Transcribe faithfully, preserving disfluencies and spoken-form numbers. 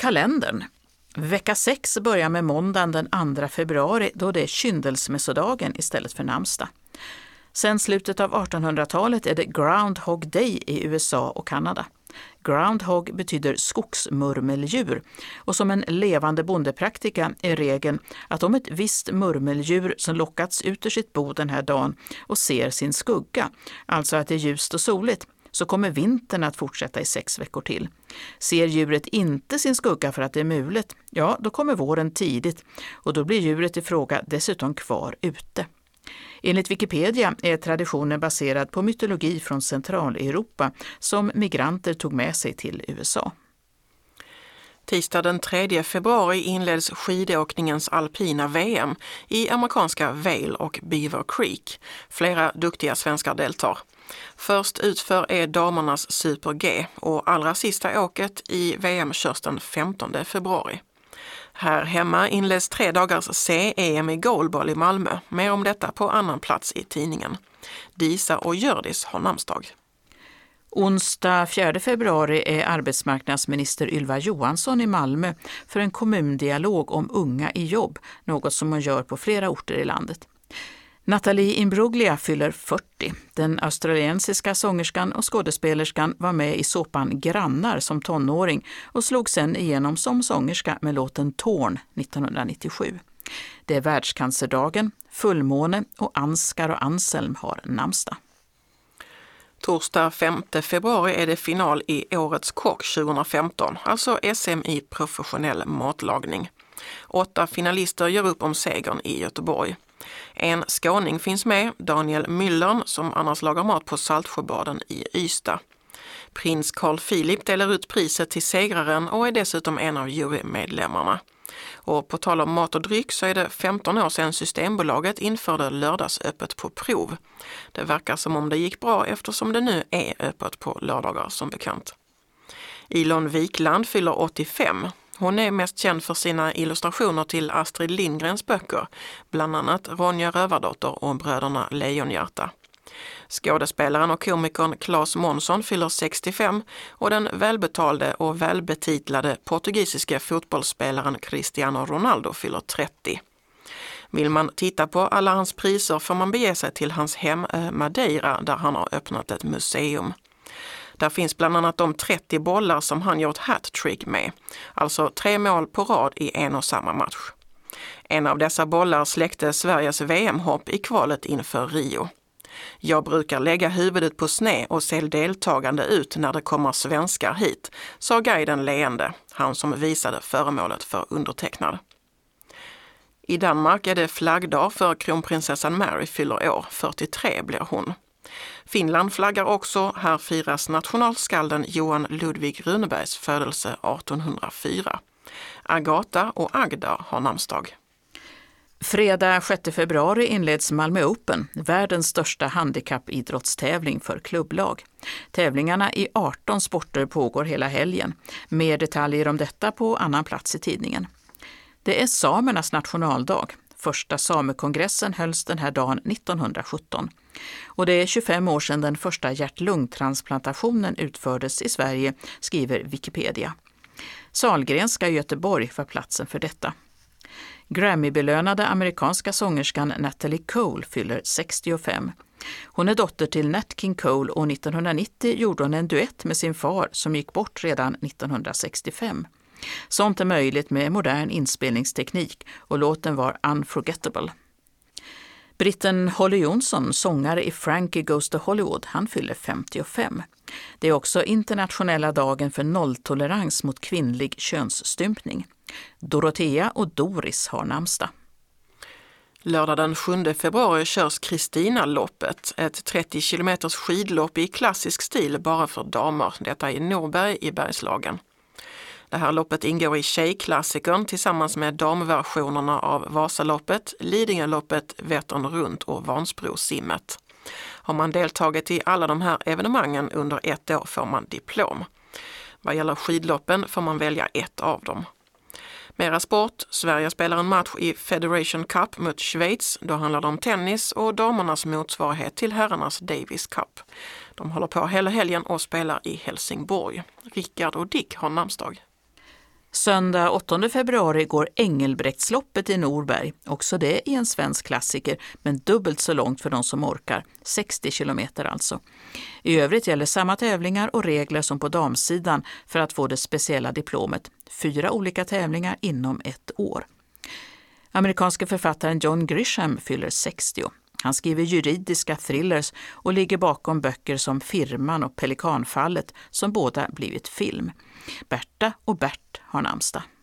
kalendern. Vecka sex börjar med måndagen den andra februari då det är kyndelsmässodagen istället för namnsdag. Sen slutet av artonhundratalet är det Groundhog Day i U S A och Kanada. Groundhog betyder skogsmurmeldjur och som en levande bondepraktika är regeln att om ett visst murmeldjur som lockats ut ur sitt bo den här dagen och ser sin skugga, alltså att det är ljust och soligt, så kommer vintern att fortsätta i sex veckor till. Ser djuret inte sin skugga för att det är mulet, ja då kommer våren tidigt och då blir djuret i fråga dessutom kvar ute. Enligt Wikipedia är traditionen baserad på mytologi från Centraleuropa som migranter tog med sig till U S A. Tisdag den tredje februari inleds skidåkningens alpina V M i amerikanska Vail och Beaver Creek. Flera duktiga svenskar deltar. Först utför är damernas Super-G och allra sista åket i V M körs den femtonde februari. Här hemma inleds tre dagars C E M i goalball i Malmö. Mer om detta på annan plats i tidningen. Disa och Gördis har namnsdag. Onsdag fjärde februari är arbetsmarknadsminister Ylva Johansson i Malmö för en kommundialog om unga i jobb, något som man gör på flera orter i landet. Natalie Imbruglia fyller fyrtio. Den australiensiska sångerskan och skådespelerskan var med i såpan Grannar som tonåring och slog sen igenom som sångerska med låten Torn nittonhundranittiosju. Det är världscancerdagen, fullmåne och Ansgar och Anselm har namnsdag. Torsdag femte februari är det final i Årets kock tjugohundrafemton, alltså S M i professionell matlagning. Åtta finalister gör upp om segern i Göteborg. En skåning finns med, Daniel Müllern, som annars lagar mat på Saltsjöbaden i Ystad. Prins Carl Philip delar ut priset till segraren och är dessutom en av jurymedlemmarna. Och på tal om mat och dryck så är det femton år sedan Systembolaget införde lördagsöppet på prov. Det verkar som om det gick bra eftersom det nu är öppet på lördagar som bekant. Ilon Wikland fyller åttiofem. Hon är mest känd för sina illustrationer till Astrid Lindgrens böcker, bland annat Ronja Rövardotter och bröderna Lejonhjärta. Skådespelaren och komikern Claes Månsson fyller sextiofem och den välbetalde och välbetitlade portugisiska fotbollsspelaren Cristiano Ronaldo fyller trettio. Vill man titta på alla hans priser får man bege sig till hans hem Madeira där han har öppnat ett museum. Där finns bland annat de trettio bollar som han gjort hat-trick med, alltså tre mål på rad i en och samma match. En av dessa bollar släckte Sveriges V M-hopp i kvalet inför Rio. Jag brukar lägga huvudet på sned och se deltagande ut när det kommer svenskar hit, sa guiden leende, han som visade föremålet för undertecknad. I Danmark är det flaggdag för kronprinsessan Mary fyller år, fyrtiotre blir hon. Finland flaggar också, här firas nationalskalden Johan Ludvig Runebergs födelse artonhundrafyra. Agatha och Agda har namnsdag. Fredag sjätte februari inleds Malmö Open, världens största handikappidrottstävling för klubblag. Tävlingarna i arton sporter pågår hela helgen. Mer detaljer om detta på annan plats i tidningen. Det är samernas nationaldag. Första samekongressen hölls den här dagen nittonhundrasjutton. Och det är tjugofem år sedan den första hjärt-lungtransplantationen utfördes i Sverige, skriver Wikipedia. Sahlgrenska i Göteborg var platsen för detta. Grammy-belönade amerikanska sångerskan Natalie Cole fyller sextiofem. Hon är dotter till Nat King Cole och nittonhundranittio gjorde hon en duett med sin far som gick bort redan nittonhundrasextiofem. Sånt är möjligt med modern inspelningsteknik och låten var Unforgettable. Britten Holly Jonsson, sångare i Frankie Goes to Hollywood, han fyller femtiofem. Det är också internationella dagen för nolltolerans mot kvinnlig könsstympning. Dorotea och Doris har namnsdag. Lördag den sjunde februari körs Kristina-loppet, ett trettio kilometers skidlopp i klassisk stil bara för damer. Detta i Norberg i Bergslagen. Det här loppet ingår i tjejklassikern tillsammans med damversionerna av Vasaloppet, Lidingöloppet, Vättern runt och Vansbrosimmet. Har man deltagit i alla de här evenemangen under ett år får man diplom. Vad gäller skidloppen får man välja ett av dem. Mera sport. Sverige spelar en match i Federation Cup mot Schweiz. Då handlar det om tennis och damernas motsvarighet till herrarnas Davis Cup. De håller på hela helgen och spelar i Helsingborg. Rickard och Dick har namnsdag. Söndag åttonde februari går Engelbrektsloppet i Norberg. Också det är en svensk klassiker, men dubbelt så långt för de som orkar. sextio kilometer alltså. I övrigt gäller samma tävlingar och regler som på damsidan för att få det speciella diplomet. Fyra olika tävlingar inom ett år. Amerikanske författaren John Grisham fyller sextio. Han skriver juridiska thrillers och ligger bakom böcker som Firman och Pelikanfallet som båda blivit film. Berta och Bert har namnsdag.